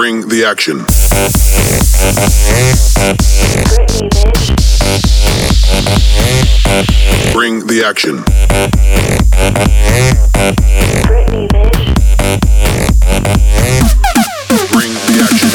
Bring the action. Bring the action. Bring the action.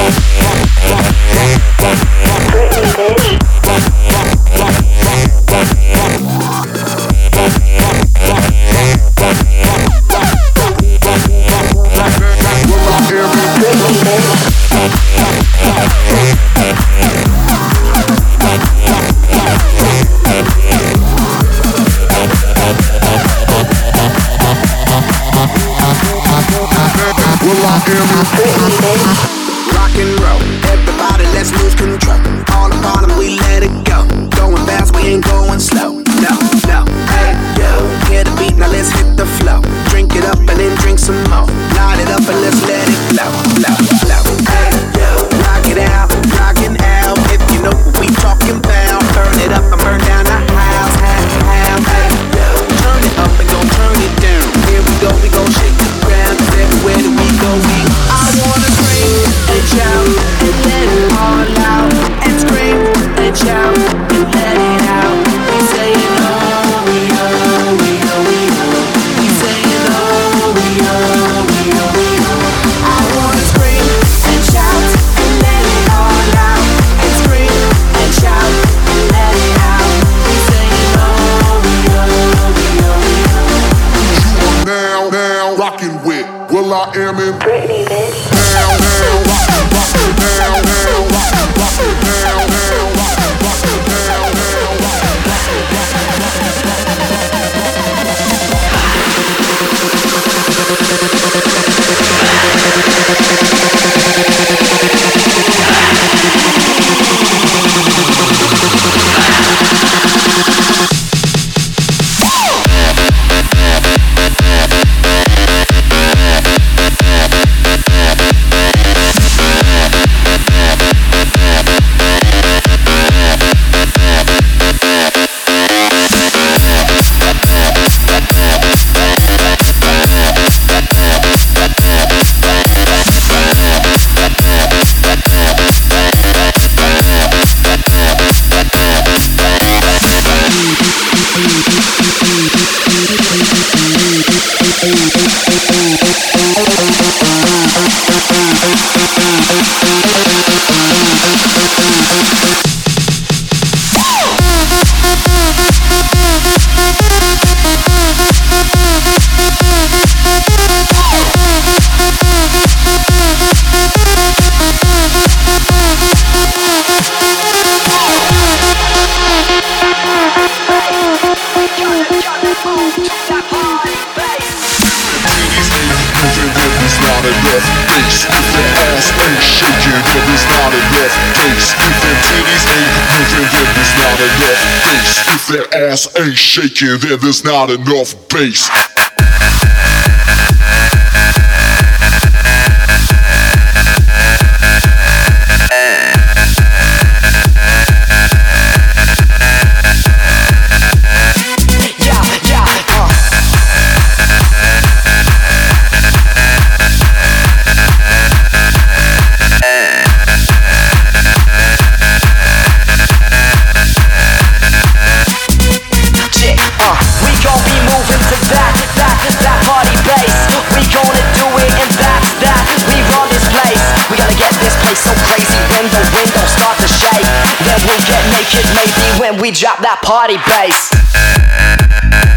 Rock and roll, everybody let's lose control. All upon them, we let it go. Going fast, we ain't going slow. No, no, hey, yo, hear the beat, now let's hit the flow. Drink it up and then drink some more. Light it up and let's let it flow, flow, flow. Hey, yo, rock it out, rockin' out. If you know what we talking about, burn it up and burn down the house, house. Hey, yo, turn it up and gon' turn it down. Here we gon' shake the ground. 'Cause everywhere that we go, I wanna scream and shout and let it all out. And scream and shout and let it out. We sayin' oh, we oh, we oh, we oh. We sayin' oh, we oh, we oh, we oh. I wanna scream and shout and let it all out. And scream and shout and let it out. We sayin' oh, we oh, we oh, we oh. You are now rocking with will.i.am in Britney, bitch. That ass ain't shaking, then there's not enough bass. So crazy when the windows start to shake. Then we'll get naked maybe when we drop that party bass.